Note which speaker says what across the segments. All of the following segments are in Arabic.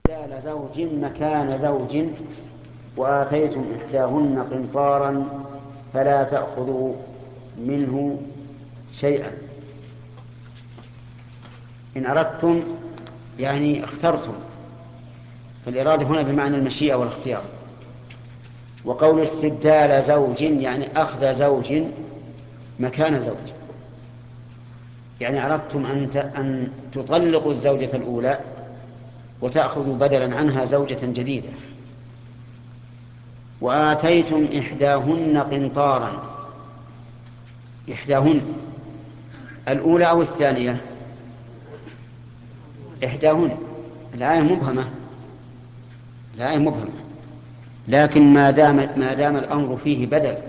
Speaker 1: استبدال زوج مكان زوج وآتيتم إحداهن قنطارا فلا تأخذوا منه شيئا. إن أردتم يعني اخترتم، فالإرادة هنا بمعنى المشيئة والاختيار. وقول استبدال زوج يعني أخذ زوج مكان زوج، يعني أردتم أن تطلقوا الزوجة الأولى وتأخذوا بدلا عنها زوجة جديدة. وآتيتم إحداهن قنطارا، إحداهن الأولى أو الثانية؟ إحداهن. الآية مبهمة، الآية مبهمة، لكن ما دام الأمر فيه بدل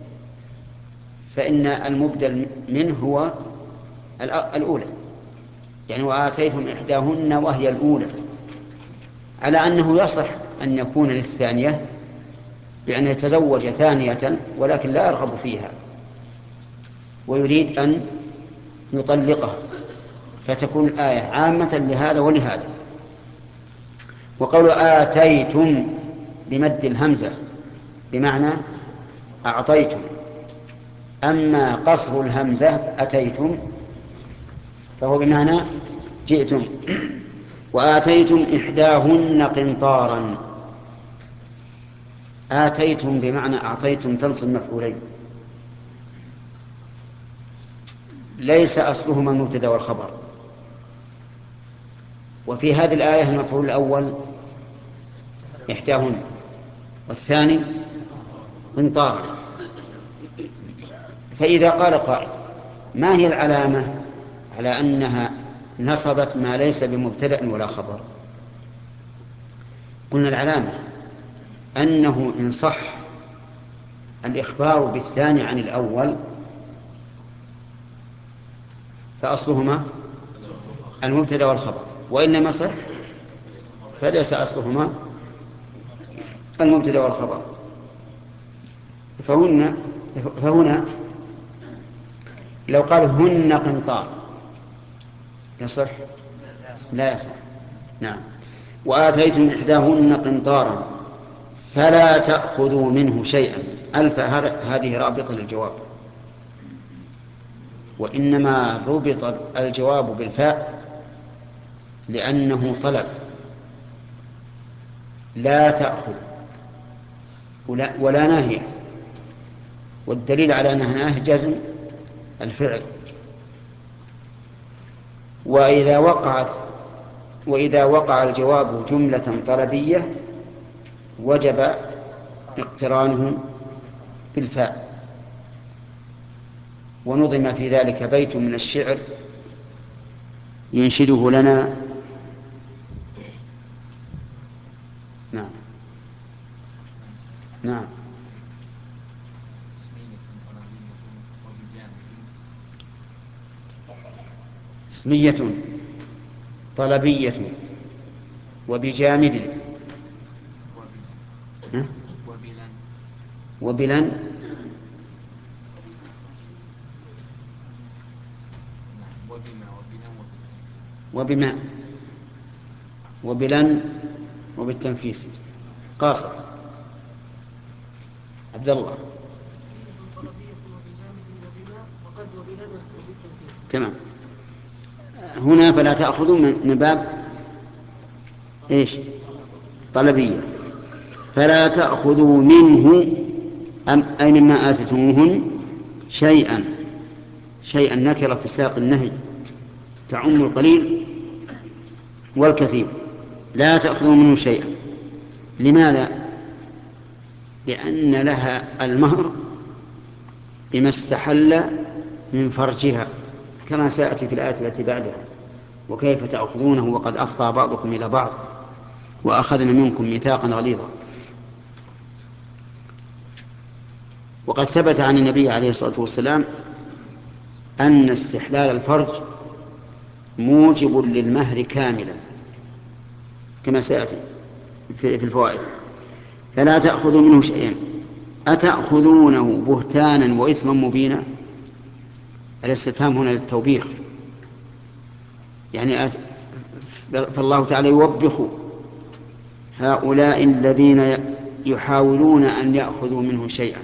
Speaker 1: فإن المبدل منه هو الأولى. يعني وآتيتم إحداهن وهي الأولى، على أنه يصح أن يكون للثانية بأن يتزوج ثانية ولكن لا يرغب فيها ويريد أن يطلقها، فتكون الآية عامة لهذا ولهذا. وقول آتيتم بمد الهمزة بمعنى أعطيتم، أما قصر الهمزة أتيتم فهو بمعنى جئتم. وآتيتم إحداهن قنطارا، آتيتم بمعنى أعطيتم تنصب مفعولين، ليس أصلهما المبتدأ والخبر. وفي هذه الآية المفعول الأول إحداهن والثاني قنطارا. فإذا قال قائل ما هي العلامة على أنها نصبت ما ليس بمبتدأ ولا خبر؟ قلنا العلامة أنه إن صح الإخبار بالثاني عن الأول فأصلهما المبتدأ والخبر، وإن لم يصح فليس أصلهما المبتدأ والخبر. فهنا لو قال هن قنطار يصح؟ لا يصح. نعم. وآتيتم إحداهن قنطارا فلا تأخذوا منه شيئا، ألف هذه رابطة للجواب، وإنما ربط الجواب بالفاء لأنه طلب لا تأخذ ولا ناهية، والدليل على أنها ناهية جزم الفعل. وإذا وقع الجواب جملة طلبية وجب اقترانه بالفاء. ونظم في ذلك بيت من الشعر ينشده لنا. نعم نعم. اسمية طلبية وبجامد وبلن وبما وبلن وبالتنفيس. قاصر عبد الله. تمام. هنا فلا تأخذوا من باب إيش؟ طلبية. فلا تأخذوا منه أي مما آتيتموهن شيئا. شيئا نكرة في سياق النهي تعم القليل والكثير. لا تأخذوا منه شيئا. لماذا؟ لأن لها المهر بما استحل من فرجها كما سيأتي في الآية التي بعدها: وكيف تأخذونه وقد أفضى بعضكم إلى بعض وأخذنا منكم ميثاقا غليظا. وقد ثبت عن النبي عليه الصلاة والسلام أن استحلال الفرج موجب للمهر كاملا كما سيأتي في الفوائد. فلا تأخذوا منه شيئا أتأخذونه بهتانا وإثما مبينا. الاستفهام هنا للتوبيخ، يعني فالله تعالى يوبخ هؤلاء الذين يحاولون أن يأخذوا منه شيئا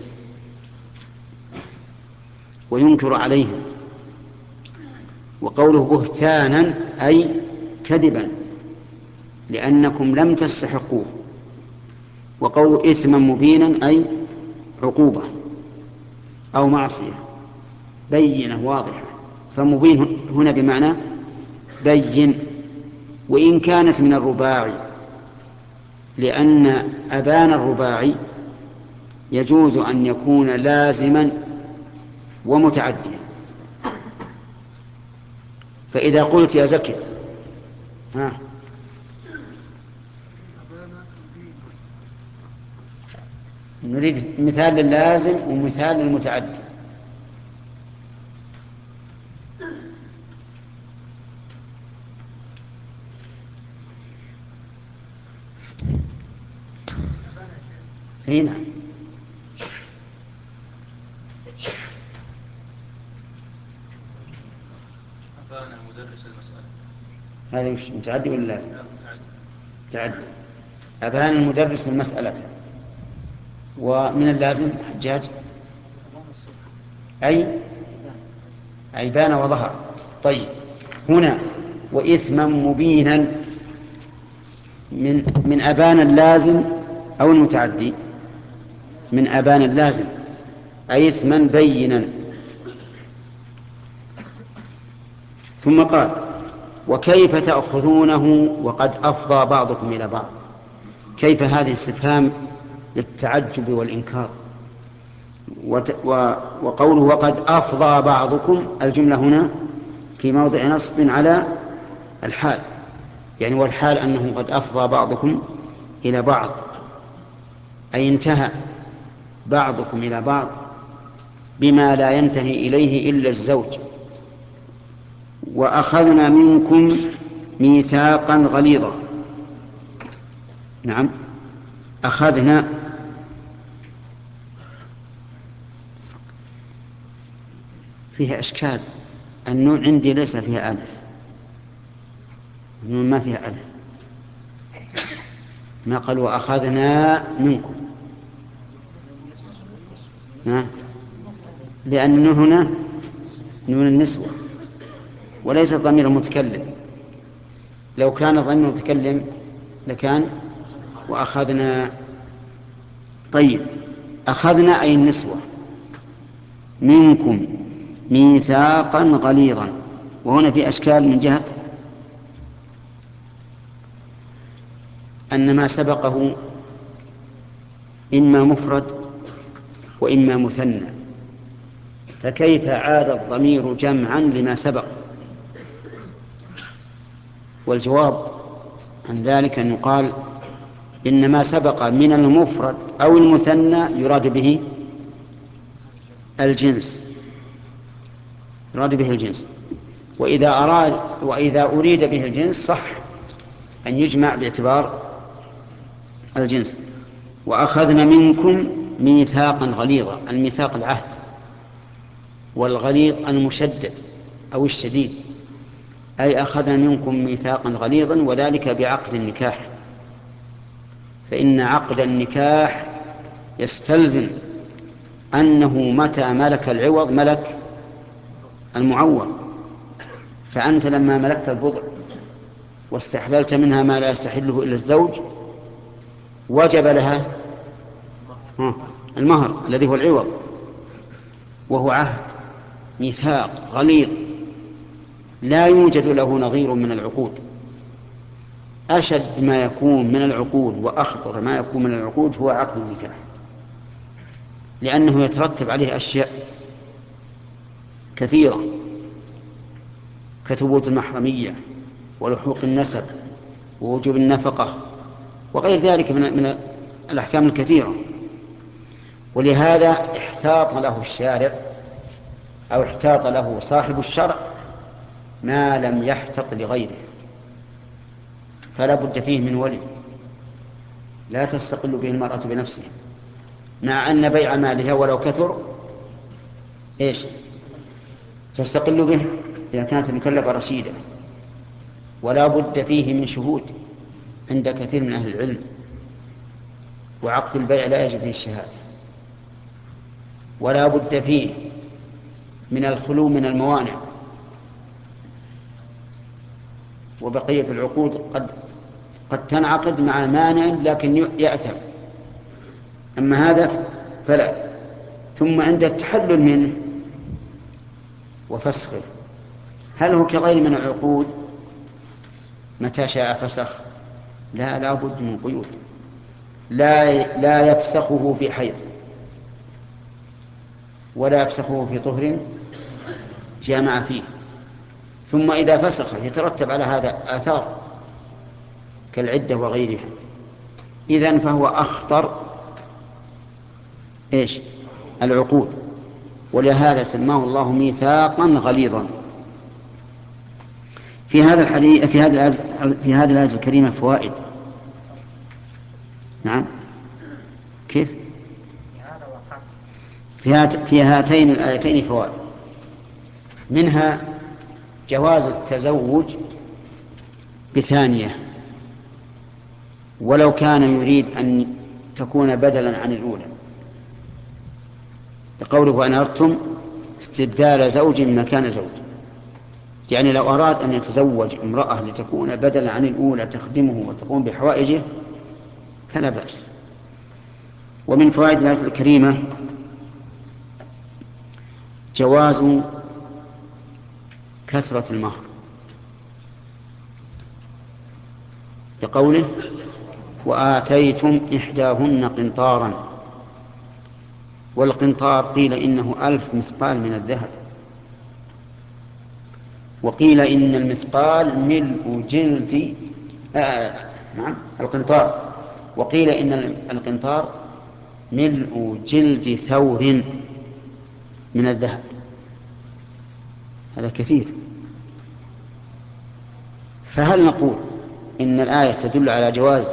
Speaker 1: وينكر عليهم. وقوله بهتانا أي كذبا لأنكم لم تستحقوه. وقوله إثما مبينا أي عقوبة أو معصية بينة واضحة. فمبين هنا بمعنى بين، وإن كانت من الرباعي، لأن أبان الرباعي يجوز أن يكون لازما ومتعديا. فإذا قلت يا زكي نريد مثال للازم ومثال للمتعدي. هنا
Speaker 2: أفانا مدرس المسألة.
Speaker 1: هذا مش متعدي ولا لازم؟ متعدي. أبان المدرس المسألة. ومن اللازم حجاج أي بان وظهر. طيب هنا وإثما مبينا من أبان اللازم أو المتعدي؟ من أبان اللازم أي إثما بينا. ثم قال وكيف تأخذونه وقد أفضى بعضكم إلى بعض. كيف هذه استفهام للتعجب والإنكار. وقوله وقد أفضى بعضكم، الجملة هنا في موضع نصب على الحال، يعني والحال أنه قد أفضى بعضكم إلى بعض، أي انتهى بعضكم إلى بعض بما لا ينتهي إليه إلا الزوج. وأخذنا منكم ميثاقا غليظا. نعم، أخذنا فيها إشكال. النون عندي ليس فيها ألف، النون ما فيها ألف. ما قال وأخذنا منكم، لأن النون هنا نون النسوة وليس ضمير المتكلم. لو كان ضمير المتكلم لكان وأخذنا. طيب أخذنا أي النسوة منكم ميثاقا غليظا. وهنا في أشكال من جهة أن ما سبقه إما مفرد وإما مثنى، فكيف عاد الضمير جمعا لما سبق؟ والجواب عن ذلك أن يقال إن ما سبق من المفرد أو المثنى يراد به الجنس، يراد به الجنس. وإذا أريد به الجنس صح أن يجمع باعتبار الجنس. وأخذنا منكم ميثاقا غليظا. الميثاق العهد، والغليظ المشدد أو الشديد. أي أخذنا منكم ميثاقا غليظا، وذلك بعقد النكاح. فإن عقد النكاح يستلزم أنه متى ملك العوض ملك المعوض. فأنت لما ملكت البضع واستحللت منها ما لا يستحله إلا الزوج، وجب لها المهر الذي هو العوض، وهو عهد ميثاق غليظ لا يوجد له نظير من العقود. أشد ما يكون من العقود وأخطر ما يكون من العقود هو عقد النكاح، لأنه يترتب عليه أشياء كثيرة كثبوت المحرمية ولحوق النسب ووجوب النفقة وغير ذلك من الأحكام الكثيرة. ولهذا احتاط له الشارع أو احتاط له صاحب الشرع ما لم يحتط لغيره. فلا بد فيه من ولي لا تستقل به المرأة بنفسها، مع أن بيع مالها ولو كثر تستقل به إذا كانت المكلفة رشيدة. ولا بد فيه من شهود عند كثير من أهل العلم، وعقد البيع لا يجب فيه الشهادة، ولا بد فيه من الخلو من الموانع، وبقية العقود قد تنعقد مع مانع لكن يأثم، أما هذا فلا. ثم عند التحلل منه وفسخه، هل هو كغير من العقود متى شاء فسخ؟ لا بد من قيود، لا يفسخه في حيض، ولا يفسخه في طهر جامع فيه. ثم إذا فسخ يترتب على هذا آثار كالعدة وغيرها، إذن فهو أخطر العقود، ولهذا سماه الله ميثاقا غليظا. في هذا الحديث في هذه الآية الكريمة فوائد. نعم، كيف؟ في هاتين الآيتين فوائد، منها جواز التزوج بثانية ولو كان يريد أن تكون بدلا عن الأولى، لقوله وإن أردتم استبدال زوج مكان زوج، يعني لو أراد أن يتزوج امرأة لتكون بدلا عن الأولى تخدمه وتقوم بحوائجه فلا بأس. ومن فوائد الآية الكريمة جواز كثرة المهر، لقوله وآتيتم إحداهن قنطارا، والقنطار قيل إنه 1000 مثقال من الذهب، وقيل إن المثقال ملء جلد نعم القنطار، وقيل إن القنطار ملء جلد ثور من الذهب، هذا كثير. فهل نقول إن الآية تدل على جواز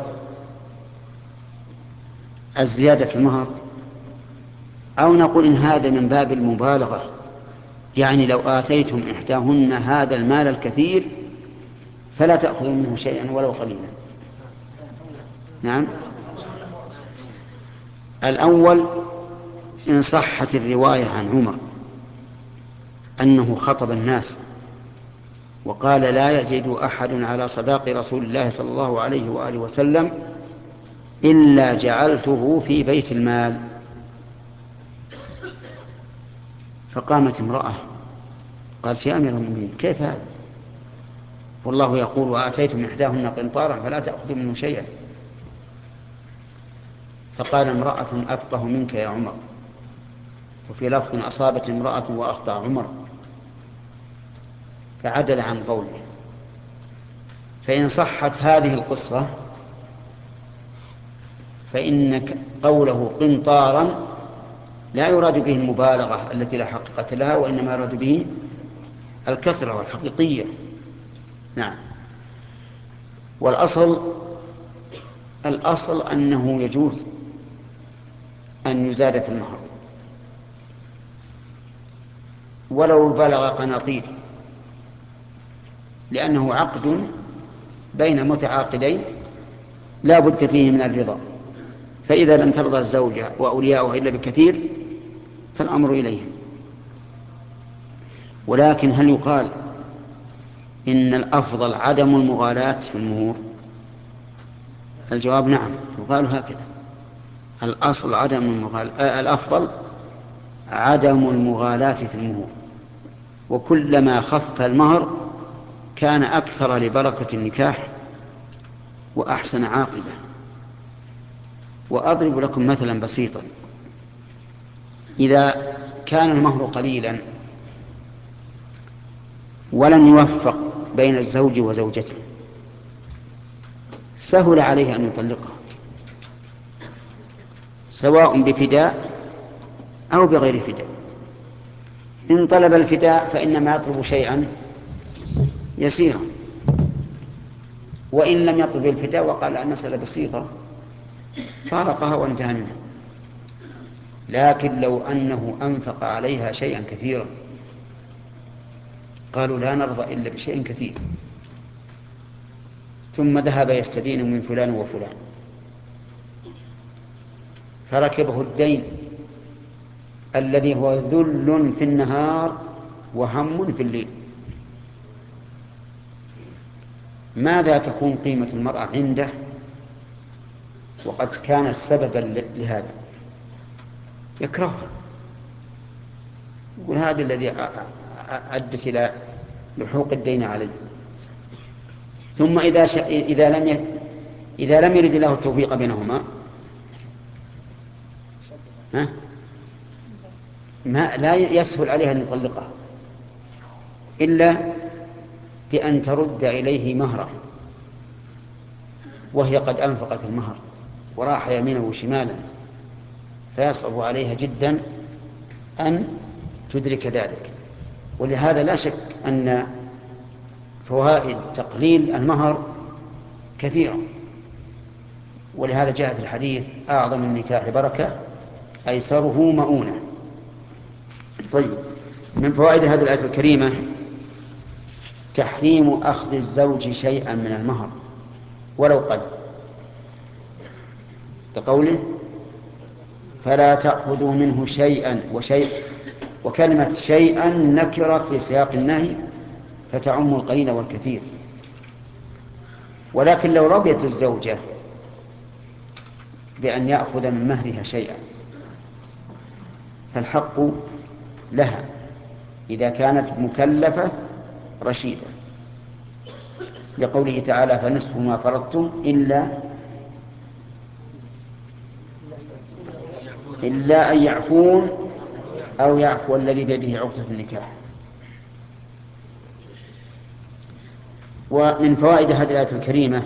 Speaker 1: الزيادة في المهر، أو نقول إن هذا من باب المبالغة، يعني لو آتيتم إحداهن هذا المال الكثير فلا تأخذوا منه شيئا ولو قليلا؟ نعم، الأول إن صحت الرواية عن عمر أنه خطب الناس وقال لا يزيد أحد على صداق رسول الله صلى الله عليه وآله وسلم إلا جعلته في بيت المال، فقامت امرأة قالت يا أمير المؤمنين كيف هذا؟ والله يقول وآتيتم إحداهن قنطارا فلا تأخذوا منه شيئا. فقال امرأة أفقه منك يا عمر، وفي لفظ أصابت امرأة وأخطأ عمر، فعدل عن قوله. فإن صحت هذه القصة فإن قوله قنطارا لا يراد به المبالغة التي لا حقيقة لها، وإنما يراد به الكثرة والحقيقية. نعم. الأصل أنه يجوز أن يزاد في المهر ولو بلغ قناطير، لأنه عقد بين متعاقدين لا بد فيه من الرضا، فإذا لم ترضى الزوجة وأولياؤها إلا بكثير فالأمر إليهم. ولكن هل يقال إن الأفضل عدم المغالاة في المهور؟ الجواب نعم، يقال هكذا، الأصل عدم المغالاة، الأفضل عدم المغالاة في المهور، وكلما خف المهر كان أكثر لبركة النكاح وأحسن عاقبة. وأضرب لكم مثلا بسيطا، إذا كان المهر قليلا ولم يوفق بين الزوج وزوجته سهل عليه أن يطلقها سواء بفداء أو بغير فداء. إن طلب الفداء فإنما يطلب شيئا يسيرا، وإن لم يطلب الفداء وقال المسألة بسيطة فارقها وانتهى منها. لكن لو أنه أنفق عليها شيئا كثيرا قالوا لا نرضى إلا بشيء كثير، ثم ذهب يستدين من فلان وفلان فركبه الدين الذي هو ذل في النهار وهم في الليل، ماذا تكون قيمة المرأة عنده وقد كانت سببا لهذا؟ يكرهها، يقول هذا الذي أدت إلى لحوق الدين عليه. ثم إذا لم يرد الله التوفيق بينهما لا يسهل عليها أن يطلقها إلا بأن ترد إليه مهره، وهي قد أنفقت المهر وراح يمينا وشمالا، فيصعب عليها جدا أن تدرك ذلك. ولهذا لا شك أن فوائد تقليل المهر كثيرة، ولهذا جاء في الحديث أعظم النكاح بركة أيسره مؤونة. طيب، من فوائد هذه الآية الكريمة تحريم أخذ الزوج شيئا من المهر ولو قل، لقوله فلا تأخذوا منه شيئا وشيء، وكلمة شيئا نكرة في سياق النهي فتعم القليل والكثير. ولكن لو رضيت الزوجة بأن يأخذ من مهرها شيئا فالحق لها إذا كانت مكلفة رشيدة، لقوله تعالى فنصف ما فرضتم إلا أن يعفون أو يعفو الذي بيده عقدة النكاح. ومن فوائد هذه الآية الكريمة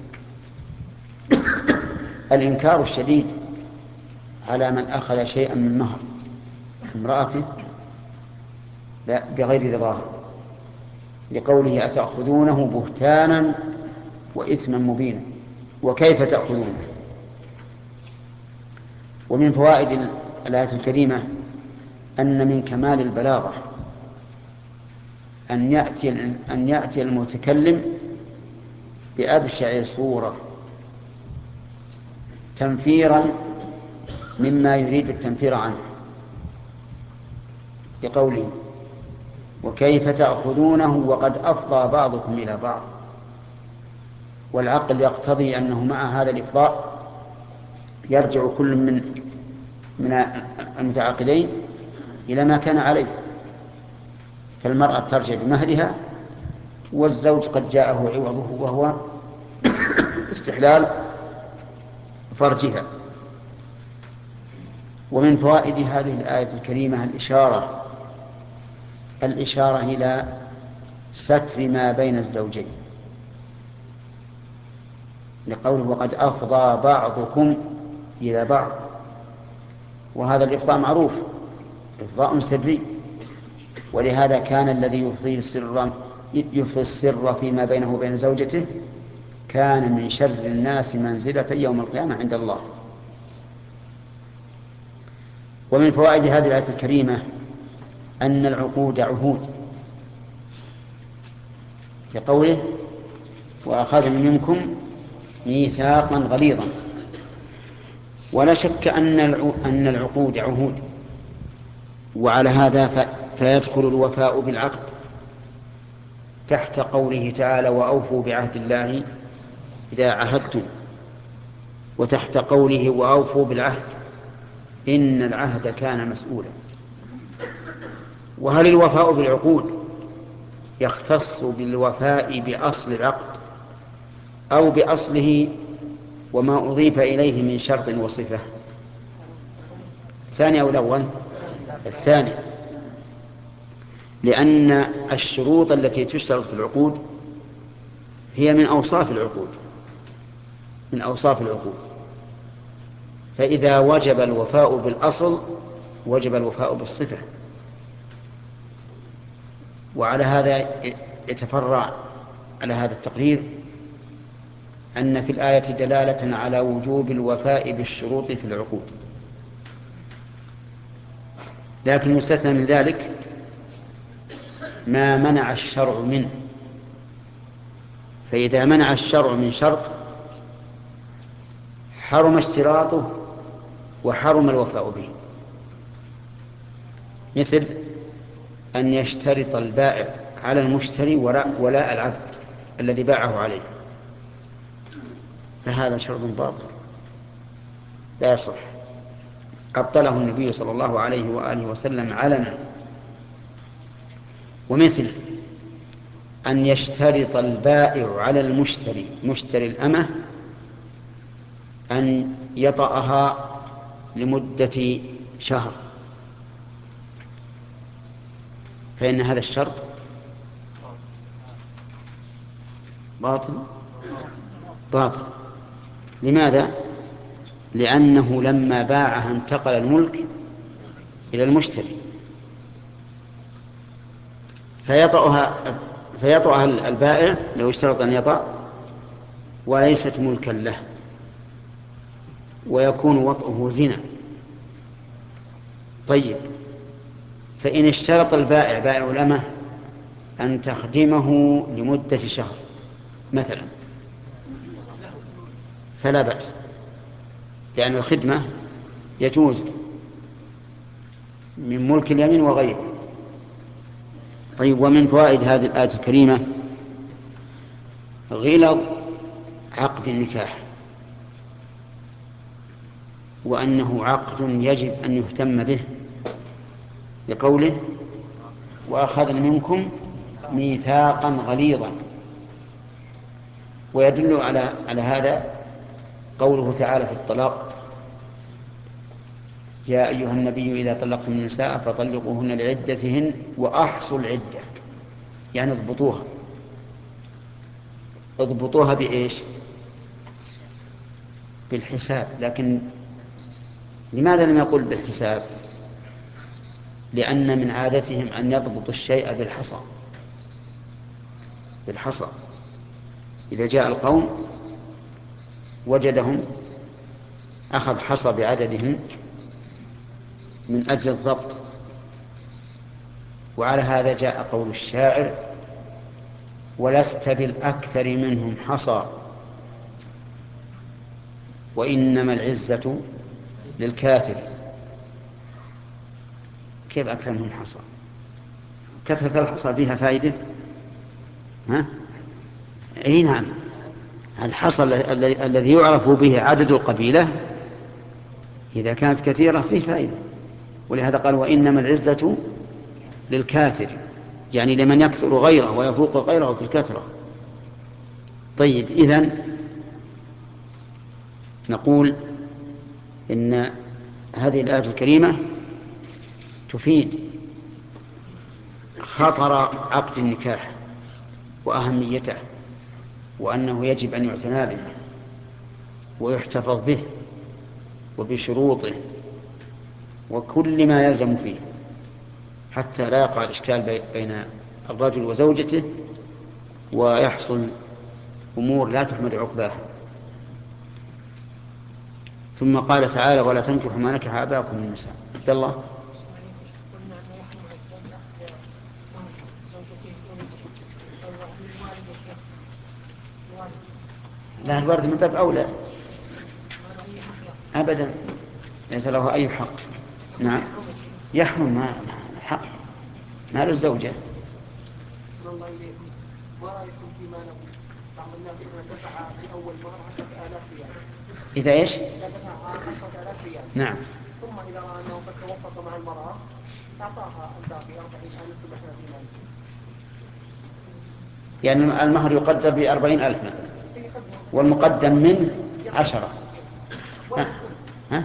Speaker 1: الإنكار الشديد على من أخذ شيئا من مهر امرأته لا بغير رضاها، لقوله أتأخذونه بهتانا وإثما مبينا وكيف تأخذونه. ومن فوائد الآية الكريمة أن من كمال البلاغة أن يأتي المتكلم بأبشع صورة تنفيرا مما يريد التنفير عنه، بقوله وكيف تأخذونه وقد أفضى بعضكم إلى بعض. والعقل يقتضي أنه مع هذا الإفضاء يرجع كل من المتعاقدين إلى ما كان عليه، فالمرأة ترجع بمهرها والزوج قد جاءه عوضه وهو استحلال فرجها. ومن فوائد هذه الآية الكريمة الإشارة إلى ستر ما بين الزوجين، لقوله وقد أفضى بعضكم إلى بعض، وهذا الإفضاء معروف إفضاء سري، ولهذا كان الذي يفضي السر فيما بينه وبين زوجته كان من شر الناس منزلة يوم القيامة عند الله. ومن فوائد هذه الآية الكريمة أن العقود عهود، لقوله وأخذ منكم ميثاقا غليظا. ولا شك أن العقود عهود، وعلى هذا فيدخل الوفاء بالعقد تحت قوله تعالى وأوفوا بعهد الله إذا عهدتم، وتحت قوله وأوفوا بالعهد إن العهد كان مسؤولا. وهل الوفاء بالعقود يختص بالوفاء بأصل العقد أو بأصله وما أضيف إليه من شرط وصفة؟ الثاني أو الأول؟ الثاني، لأن الشروط التي تشترط في العقود هي من أوصاف العقود، فإذا وجب الوفاء بالأصل وجب الوفاء بالصفة. وعلى هذا يتفرع على هذا التقرير أن في الآية دلالة على وجوب الوفاء بالشروط في العقود، لكن يستثنى من ذلك ما منع الشرع منه. فإذا منع الشرع من شرط حرم اشتراطه وحرم الوفاء به، مثل أن يشترط البائع على المشتري ولاء العبد الذي باعه عليه، فهذا شرط باطل لا يصح، أبطله النبي صلى الله عليه وآله وسلم علنا. ومثل أن يشترط البائع على المشتري مشتري الأمة أن يطأها لمدة شهر، فإن هذا الشرط باطل. لماذا؟ لأنه لما باعها انتقل الملك إلى المشتري، فيطأها البائع لو اشترط أن يطأ وليست ملكا له، ويكون وطئه زنا. طيب، فإن اشترط البائع بائع الأمة أن تخدمه لمدة شهر مثلا فلا بأس، لأن الخدمة يجوز من ملك اليمين وغيره. طيب، ومن فوائد هذه الآية الكريمة غلظ عقد النكاح، وأنه عقد يجب أن يهتم به، لقوله وأخذنا منكم ميثاقا غليظا. ويدل على هذا قوله تعالى في الطلاق: يا أيها النبي إذا طلقتم النساء فطلقوهن لعدتهن وأحصوا العدة، يعني اضبطوها بإيش؟ بالحساب. لكن لماذا لم يقل بالحساب؟ لأن من عادتهم أن يضبطوا الشيء بالحصى. إذا جاء القوم وجدهم أخذ حصى بعددهم من أجل الضبط. وعلى هذا جاء قول الشاعر: ولست بالأكثر منهم حصى وإنما العزة للكافر. كيف أكثر منهم حصى؟ كثرة الحصى فيها فائدة؟ ها؟ أي نعم، الحصى الذي يعرف به عدد القبيلة إذا كانت كثيرة فيه فائدة. ولهذا قال وإنما العزة للكاثر، يعني لمن يكثر غيره ويفوق غيره في الكثرة. طيب، إذن نقول إن هذه الآية الكريمة تفيد خطر عقد النكاح وأهميته، وأنه يجب أن يعتنى به ويحتفظ به وبشروطه وكل ما يلزم فيه، حتى لا يقع الإشكال بين الرجل وزوجته ويحصل أمور لا تحمد عقباها. ثم قال تعالى: ولا تنكحوا ما نكح آباؤكم من النساء. عبد الله. لا، الورد من باب أولى أبدا، ليس له أي حق. نعم، يحرم، ما حق مال الزوجة.
Speaker 3: الله إليكم، ما رأيكم فيما لو بعض الناس دفع في أول مهر 10,000 ريال؟
Speaker 1: إذا إيش؟
Speaker 3: إذا دفع 10,000 ريال،
Speaker 1: نعم،
Speaker 3: ثم إذا رأى أنه قد توفق مع المرأة أعطاها الباقي 40,000 ثم 30,000.
Speaker 1: يعني المهر يقدر ب40,000 مثلا، والمقدم منه 10. ها؟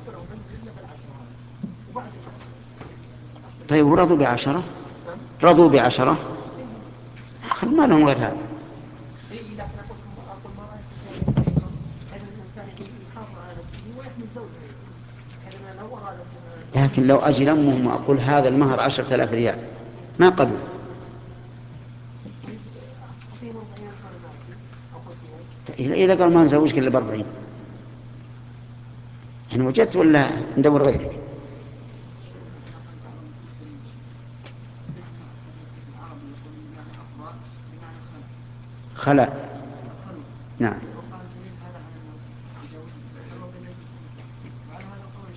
Speaker 1: طيب، ورضوا ب10، رضوا ب10، ما لهم غير هذا.
Speaker 3: لكن أقول ما رأيكم في هذه الطريقة؟ أن الإنسان يحافظ على نفسه ويحمي زوجته، كان لو أراد.
Speaker 1: لكن لو أجي أمهم وأقول هذا المهر 10,000 ريال ما قبل. إلى قال ما نزوجك إلا ب40، إن وجدت ولا ندور غيرك. خلا. نعم.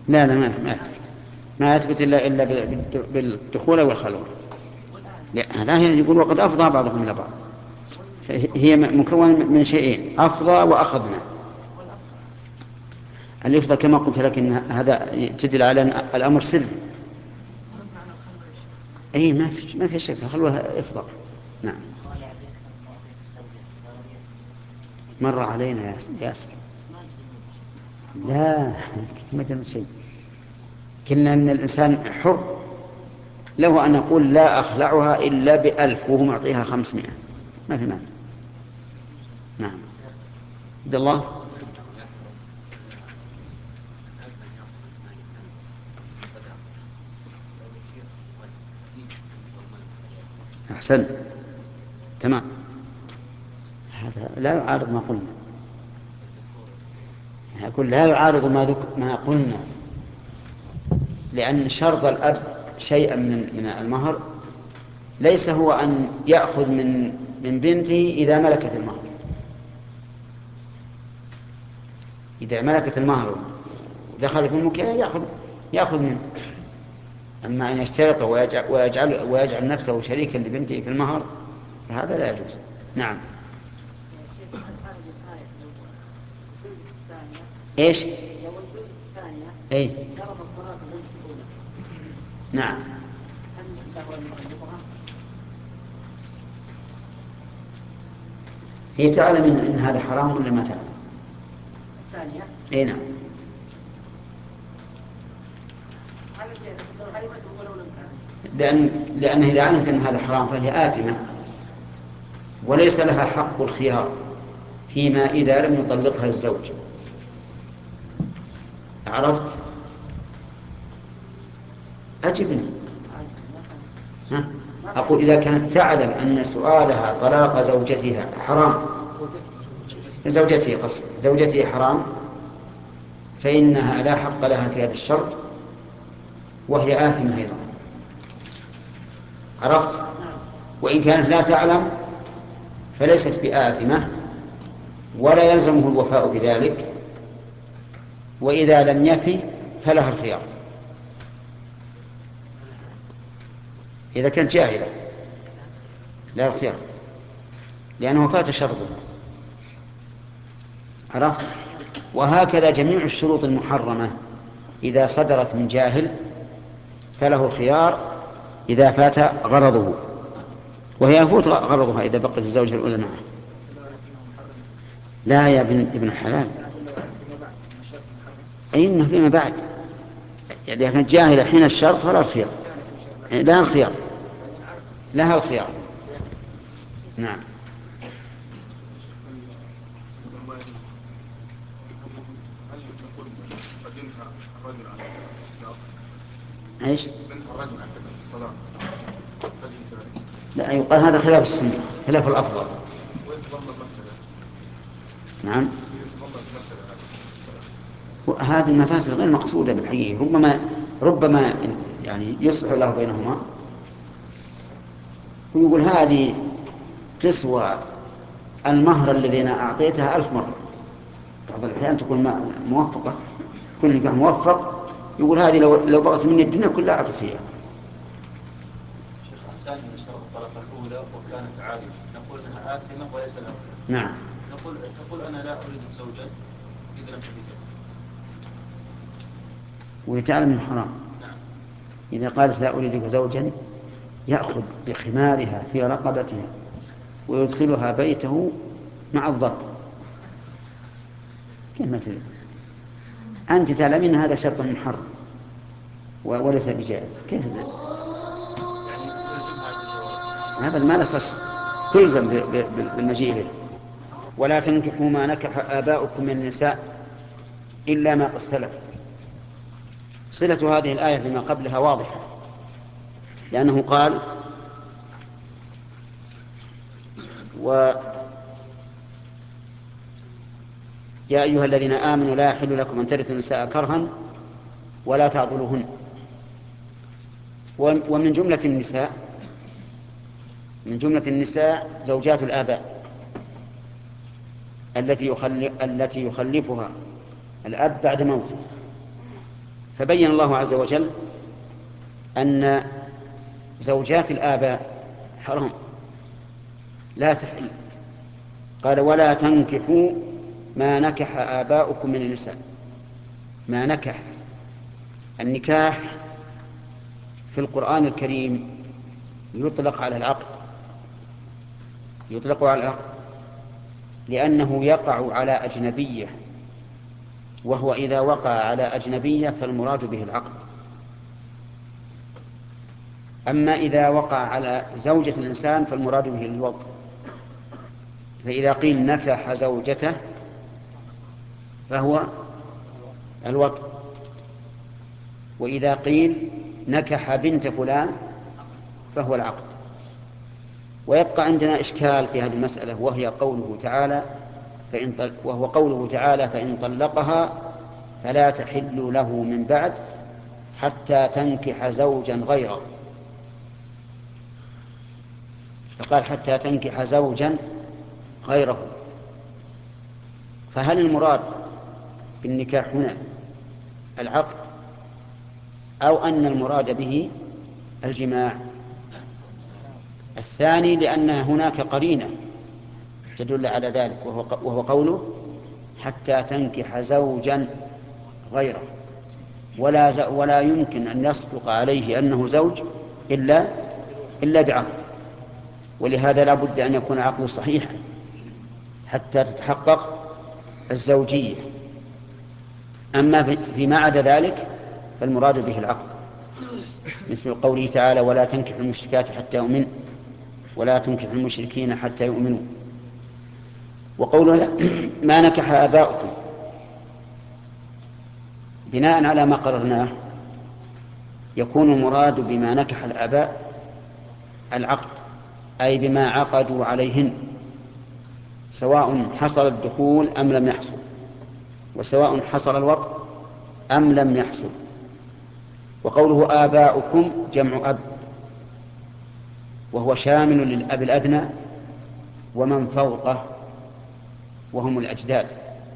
Speaker 1: لا لا، ما يثبت إلا بالدخول والخلوة. لا هي يقول وقد أفضى بعضهم إلى بعض، هي مكونة من شيئين: أفضى وأخذنا. الإفضى كما قلت لك إن هذا تدل على أن الأمر سر. أي ما في شك، الخلوة إفضى. نعم. مر علينا يا ياسر. لا ما تم شيء. قلنا أن الإنسان حر، له أن نقول لا أخلعها إلا ب1000 وهو معطيها 500، ما في معنى. نعم. عبد الله. أحسن، تمام. هذا لا يعارض ما قلنا. أقول لا يعارض ما قلنا، لأن شرط الأب شيئا من المهر ليس هو أن يأخذ من بنته إذا ملكت المهر. إذا ملكت المهر ودخل في المكان يأخذ منه. أما أن يشترط ويجعل نفسه شريكا لبنته في المهر فهذا لا يجوز. نعم. إيش؟ أي نعم. هي تعلم إن هذا حرام ولا ما تعلم؟ الثانية. أي نعم. لأن إذا علمت أن هذا حرام فهي آثمة، وليس لها حق الخيار فيما إذا لم يطلقها الزوج. عرفت؟ أجبني. أقول إذا كانت تعلم أن سؤالها طلاق زوجتها حرام، زوجته حرام، فإنها لا حق لها في هذا الشرط وهي آثمة أيضا. عرفت؟ وإن كانت لا تعلم فليست بآثمة ولا يلزمه الوفاء بذلك، وإذا لم يفي فلها الخيار. إذا كانت جاهلة لا الخيار، لأنه فات شرطه. عرفت؟ وهكذا جميع الشروط المحرمة إذا صدرت من جاهل فله الخيار إذا فات غرضه، وهي يفوت غرضها إذا بقت الزوجة الأولى معه. لا يا ابن الحلال، أي إنه فيما بعد. إذا كانت جاهلة حين الشرط فلا الخيار، لها الخيار، لها الخيار. نعم. ايش؟ لا يقال هذا خلاف السنة، خلاف الأفضل. نعم. هذه المفاسد غير مقصودة بالحقيقة، ربما يعني يصلح له بينهما ويقول هذه تسوى المهر الذي أنا أعطيتها 1000 مرة. بعض الأحيان تكون موفقة، كل نكاح موفق يقول هذه لو بغت مني الدنيا كلها أعطت فيها.
Speaker 2: شيخ الثاني من اشترط الطلاق الأولى وكانت عالمة نقول أنها آثمة وليس لها.
Speaker 1: نعم.
Speaker 2: تقول أنا لا أريد زوجا إذا لم تجد.
Speaker 1: ويتعلم من حرام.
Speaker 2: نعم.
Speaker 1: إذا قالت لا أريد زوجا يأخذ بخمارها في رقبتها ويدخلها بيته مع الضرب. كيف ما تريد؟ أنت تعلمين هذا شرط محرم وليس بجائز. كيف هذا ما له فصل، تلزم بالمجيء إليه. ولا تنكحوا ما نكح آباؤكم من النساء إلا ما قد سلف. صلة هذه الآية بما قبلها واضحة، لأنه قال يا أيها الذين آمنوا لا يحل لكم أن ترثوا النساء كرها ولا تعضلوهن. ومن جملة النساء زوجات الآباء التي يخلفها الأب بعد موته، فبين الله عز وجل أن زوجات الآباء حرام لا تحل. قال ولا تنكحوا ما نكح آباؤكم من النساء. ما نكح، النكاح في القرآن الكريم يطلق على العقد، يطلق على العقد لأنه يقع على أجنبية، وهو إذا وقع على أجنبية فالمراد به العقد. أما إذا وقع على زوجة الإنسان فالمراد به الوطء. فإذا قيل نكح زوجته فهو الوطء، وإذا قيل نكح بنت فلان فهو العقد. ويبقى عندنا إشكال في هذه المسألة، وهو قوله تعالى فإن طلقها فلا تحل له من بعد حتى تنكح زوجا غيره. فقال حتى تنكح زوجا غيره. فهل المراد بالنكاح هنا العقد أو أن المراد به الجماع؟ الثاني، لأن هناك قرينة تدل على ذلك، وهو قوله حتى تنكح زوجا غيره، ولا يمكن أن يصدق عليه أنه زوج إلا بعقد. ولهذا لا بد أن يكون عقله صحيحا حتى تتحقق الزوجية. أما فيما عدا ذلك فالمراد به العقد، مثل قوله تعالى ولا تنكح المشركات حتى يؤمن ولا تنكح المشركين حتى يؤمنوا. وقوله ما نكح آباؤكم بناء على ما قررناه يكون المراد بما نكح الآباء العقد، أي بما عقدوا عليهن، سواء حصل الدخول أم لم يحصل، وسواء حصل الوطء أم لم يحصل. وقوله آباؤكم جمع أب، وهو شامل للأب الأدنى ومن فوقه وهم الأجداد،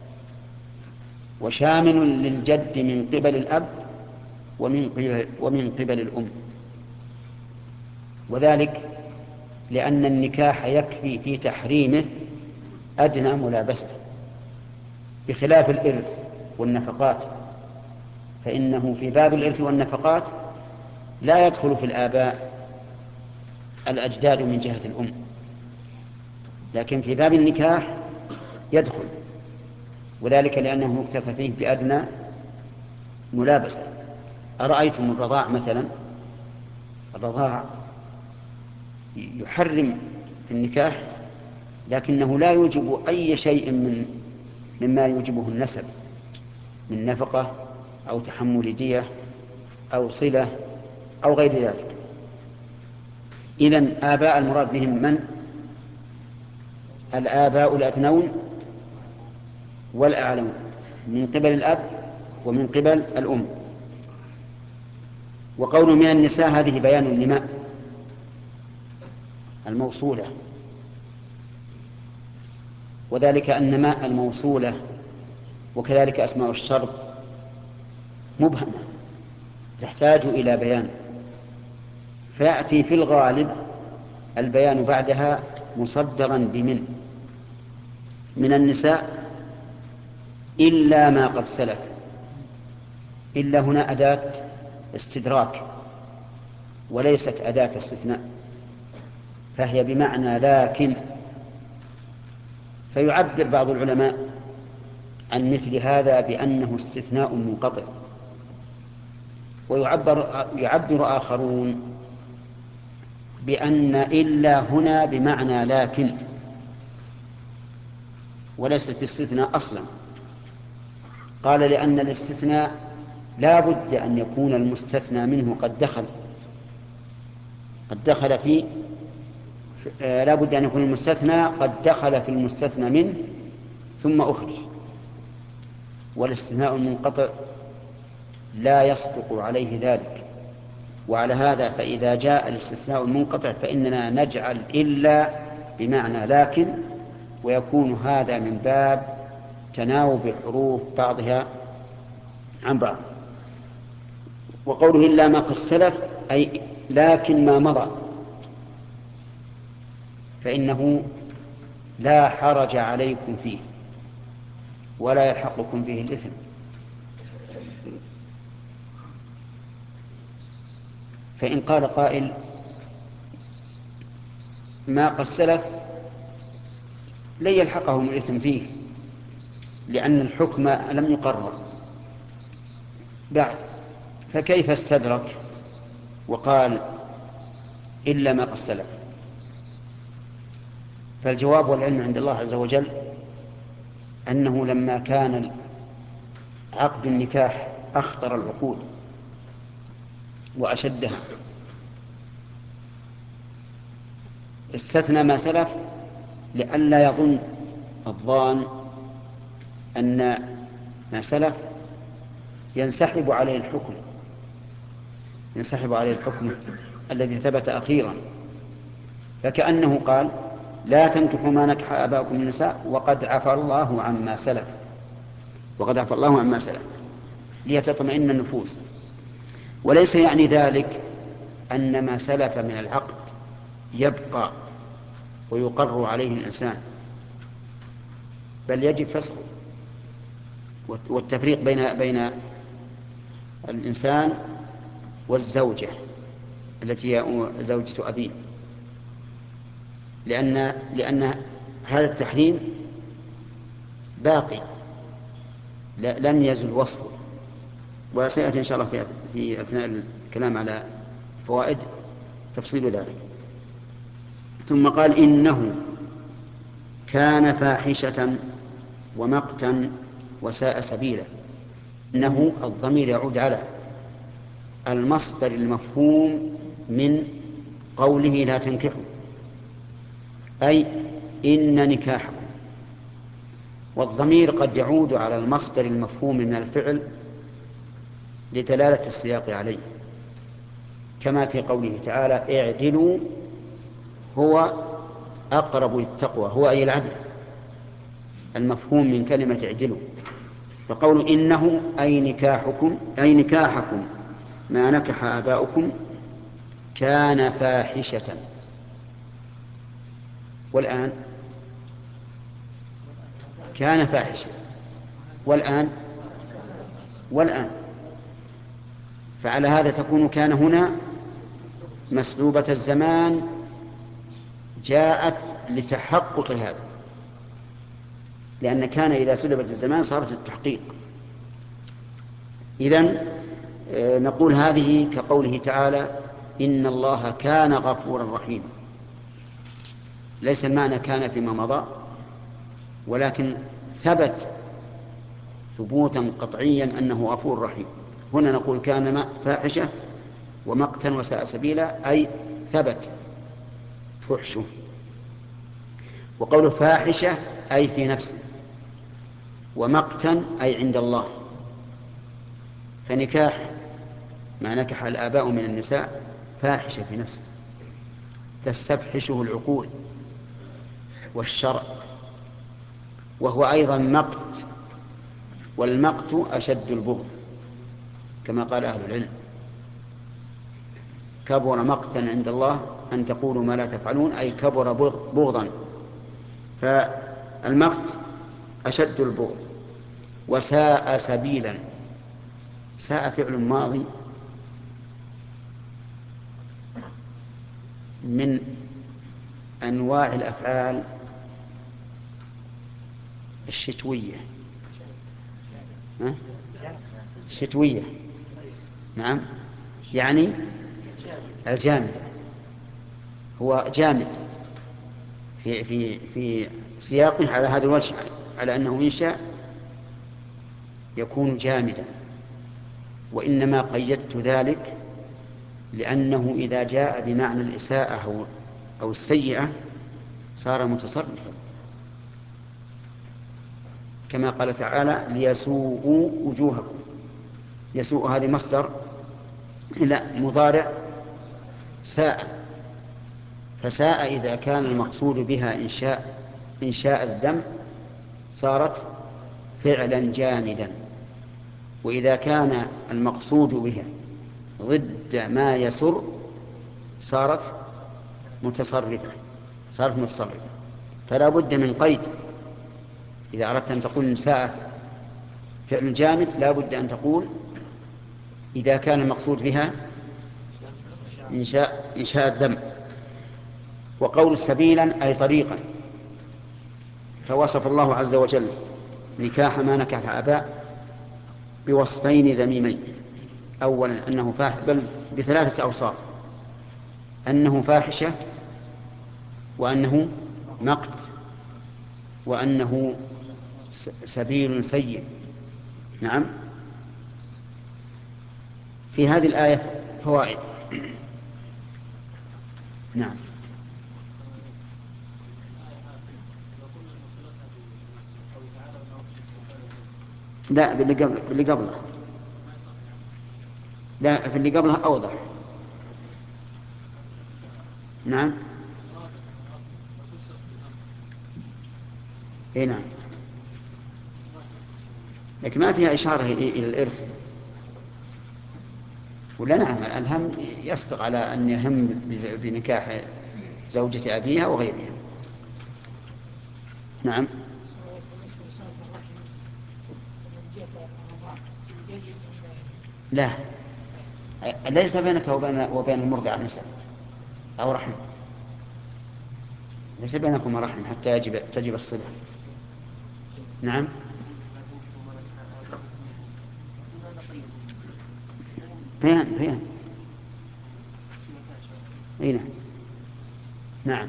Speaker 1: وشامل للجد من قبل الأب ومن قبل الأم. وذلك لأن النكاح يكفي في تحريمه أدنى ملابسة، بخلاف الإرث والنفقات، فإنه في باب الإرث والنفقات لا يدخل في الآباء الأجداد من جهة الأم، لكن في باب النكاح يدخل، وذلك لأنه يكتفى فيه بأدنى ملابسة. أرأيتم الرضاع مثلا؟ الرضاع يحرم في النكاح، لكنه لا يوجب أي شيء مما يوجبه النسب من نفقة أو تحمل دية أو صلة أو غير ذلك. إذن آباء المراد بهم من؟ الآباء الأدنون والأعلون من قبل الأب ومن قبل الأم. وقول من النساء هذه بيان لما الموصولة، وذلك أن ماء الموصولة وكذلك أسماء الشرط مبهمة تحتاج إلى بيان، فيأتي في الغالب البيان بعدها مصدرا من النساء إلا ما قد سلف. إلا هنا أداة استدراك وليست أداة استثناء، فهي بمعنى لكن. فيعبر بعض العلماء عن مثل هذا بأنه استثناء منقطع، ويعبر آخرون بأن إلا هنا بمعنى لكن وليست باستثناء أصلا. قال لأن الاستثناء لا بد أن يكون المستثنى منه قد دخل في لا بد أن يكون المستثنى قد دخل في المستثنى منه ثم أخرج، والاستثناء المنقطع لا يصدق عليه ذلك. وعلى هذا فإذا جاء الاستثناء المنقطع فإننا نجعل إلا بمعنى لكن، ويكون هذا من باب تناوب الحروف بعضها عن بعض. وقوله إلا ما قد سلف أي لكن ما مضى فإنه لا حرج عليكم فيه ولا يلحقكم فيه الإثم. فإن قال قائل ما قد سلف لن يلحقهم الإثم فيه لأن الحكم لم يقرر بعد، فكيف استدرك وقال إلا ما قد سلف؟ فالجواب والعلم عند الله عز وجل أنه لما كان عقد النكاح أخطر العقود وأشدها استثنى ما سلف لئلا يظن الظان أن ما سلف ينسحب عليه الحكم الذي ثبت أخيرا، فكأنه قال لا تنكحوا ما نكح آباؤكم من النساء وقد عفى الله عما سلف ليتطمئن النفوس. وليس يعني ذلك أن ما سلف من العقد يبقى ويقر عليه الإنسان، بل يجب فسخه والتفريق بين الإنسان والزوجة التي هي زوجة أبيه، لأن هذا التحريم باقي لم يزل وصفه، وسيأتي إن شاء الله في أثناء الكلام على فوائد تفصيل ذلك. ثم قال إنه كان فاحشة ومقتا وساء سبيلا. إنه الضمير يعود على المصدر المفهوم من قوله لا تنكحوا، أي إن نكاحكم، والضمير قد يعود على المصدر المفهوم من الفعل لدلالة السياق عليه، كما في قوله تعالى اعدلوا هو أقرب للتقوى، هو أي العدل المفهوم من كلمة اعدلوا. فقول إنه أي نكاحكم ما نكح آباؤكم كان فاحشة، والآن كان فاحشة والآن فعلى هذا تكون كان هنا مسلوبة الزمان جاءت لتحقق هذا، لأن كان إذا سلبت الزمان صارت التحقيق. إذن نقول هذه كقوله تعالى إن الله كان غفورا رحيما، ليس المعنى كان فيما مضى، ولكن ثبت ثبوتا قطعيا أنه غفور رحيم. هنا نقول كان فاحشة ومقتا وساء سبيلا، أي ثبت فحشه. وقول فاحشة أي في نفسه، ومقتا أي عند الله. فنكاح ما نكح الآباء من النساء فاحشة في نفسه تستفحشه العقول والشرع، وهو أيضا مقت، والمقت أشد البغض كما قال أهل العلم كبر مقتا عند الله أن تقولوا ما لا تفعلون، أي كبر بغضا. فالمقت أشد البغض. وساء سبيلا، ساء فعل ماضي من أنواع الأفعال الشتوية. الشتوية نعم، يعني الجامد، هو جامد في سياقه على هذا الوجه، على أنه إن شاء يكون جامدا، وإنما قيدت ذلك لأنه إذا جاء بمعنى الإساءة أو السيئة صار متصرفا، كما قال تعالى ليسوءوا وجوهكم. يسوء هذه مصدر إلى مضارع ساء، فساء إذا كان المقصود بها إنشاء الذم صارت فعلا جامدا، وإذا كان المقصود بها ضد ما يسر صارت متصرفة. فلا بد من قيد. إذا أردت أن تقول نساء فعل جامد لا بد أن تقول إذا كان المقصود بها إنشاء الذم. وقول سبيلا أي طريقا. فوصف الله عز وجل نكاح ما نكح آباء بوصفين ذميمين. أولا أنه بل بثلاثة أوصاف: أنه فاحشة، وأنه مقت، وأنه سبيل سيء. نعم. في هذه الآية فوائد. نعم. لا، باللي قبله. لا، في اللي قبلها أوضح. نعم. اي نعم، لكن ما فيها إشارة إلى الإرث. ولا نعم، الهم يصدق على أن يهم بنكاح زوجة أبيها وغيرها. نعم. لا، ليس بينك وبين المرضع نسب أو رحم. ليس بينكما رحم حتى تجب الصلة. نعم. بيان. اي نعم. نعم.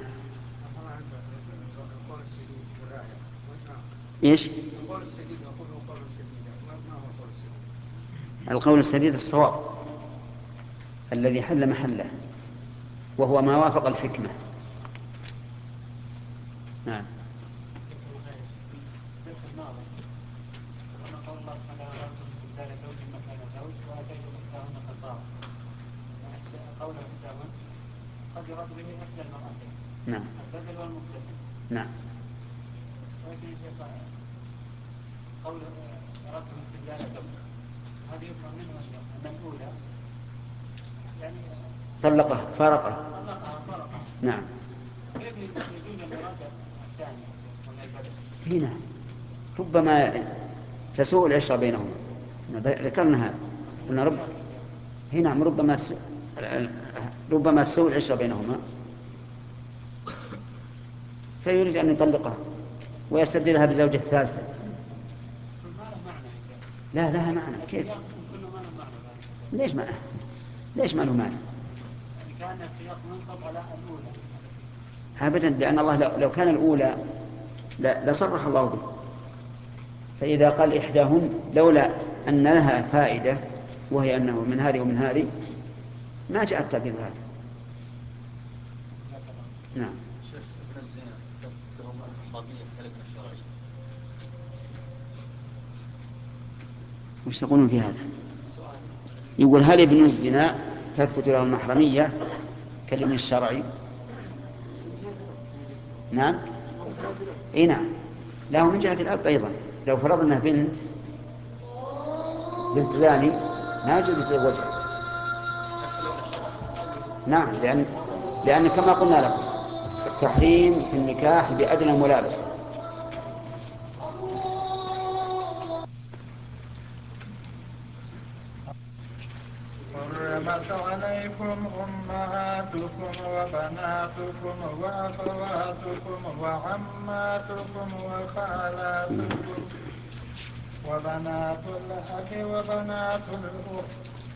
Speaker 1: ايش؟ القول السديد الصواب الذي حل محله، وهو ما وافق الحكمة. نعم.
Speaker 4: قد يراد به إحدى المرأتين.
Speaker 1: نعم.
Speaker 4: البدل والمبتدل.
Speaker 1: نعم.
Speaker 4: ولكن يا شيخ قول أردتم استبدال الزوج، هذه يفهم منه أن الأولى يعني
Speaker 1: طلقها فارقها. نعم.
Speaker 4: كيف يجوز الإرادة الثانية ولا البدل؟
Speaker 1: هنا ربما تسوء العشرة بينهما. ذكرنا هذا. قلنا هنا ربما تسوء العشرة بينهما، فيريد أن يطلقها ويستبدلها بزوجة ثالثة. لا، لها معنى. كيف؟ ليش ما له معنى؟
Speaker 4: كان السياق منصب على الأولى
Speaker 1: أبدا، لأن الله لو كان الأولى لصرح الله به. فإذا قال إحداهن لولا أن لها فائدة وهي أنه من هذه ومن هذه ما جاء التعبير بهذا. نعم.
Speaker 2: شيخ ابن الزنا تثبت له المحرمية كالابن الشرعي.
Speaker 1: وش تقولون في هذا؟ يقول هل ابن الزنا تثبت له المحرمية كالابن الشرعي؟ نعم. اي نعم، له من جهة الأب أيضا. لو فرضنا بنت زاني ما يجوز يتزوجها. نعم، لأن كما قلنا لكم التحريم في النكاح بأدنى ملابسة.
Speaker 5: حرمت عليكم أمهاتكم وبناتكم وأخواتكم وعماتكم وخالاتكم وبنات الأخ وبنات الأخت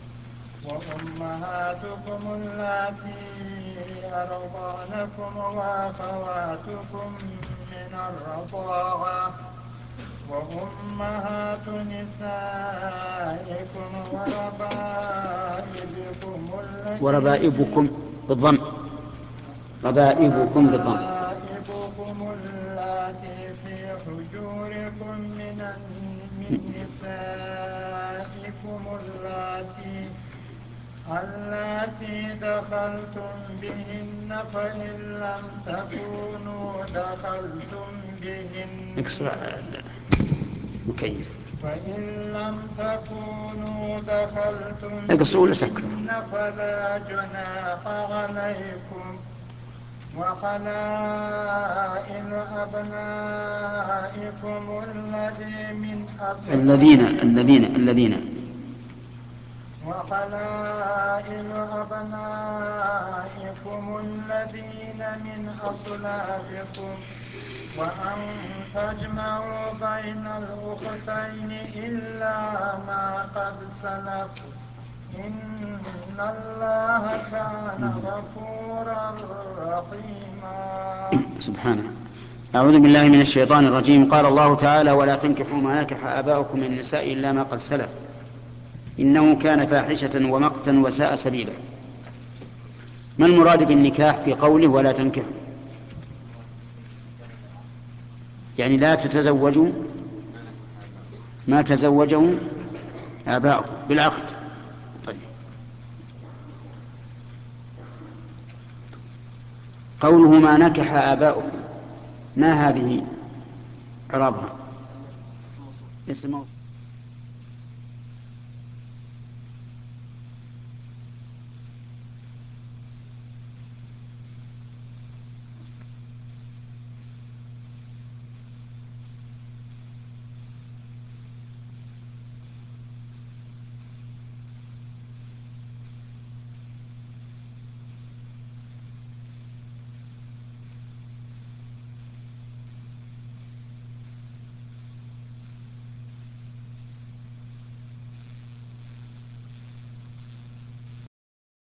Speaker 5: وأمهاتكم اللاتي أرضعنكم وأخواتكم من الرضاعة وأمهات نسائكم
Speaker 1: وربائبكم بالضم. ربائبكم بالضم.
Speaker 5: اللاتي في حجوركم من نسائكم اللاتي دخلتم بهن فإن لم تكونوا دخلتم بهن
Speaker 1: اكسر مكيف.
Speaker 5: فإن لم تكونوا دخلتم
Speaker 1: اقصوا لسكر
Speaker 5: بهن فلا جناح عليكم وحلائل أبنائكم
Speaker 1: الذين
Speaker 5: وحلائل أبنائكم الذين من أصلابكم وأن تجمعوا بين الأختين إلا ما قد سلف إن الله كان غفورا رحيما.
Speaker 1: سبحانه. أعوذ بالله من الشيطان الرجيم. قال الله تعالى: ولا تنكحوا ما نكح آباؤكم من النساء إلا ما قد سلف إنه كان فاحشة ومقتا وساء سبيلا. ما المراد بالنكاح في قوله ولا تنكحوا؟ يعني لا تتزوجوا ما تزوجه آباؤكم بالعقد. طيب. قوله ما نكح آباؤكم، ما هذه إعرابها؟ اسم موصول.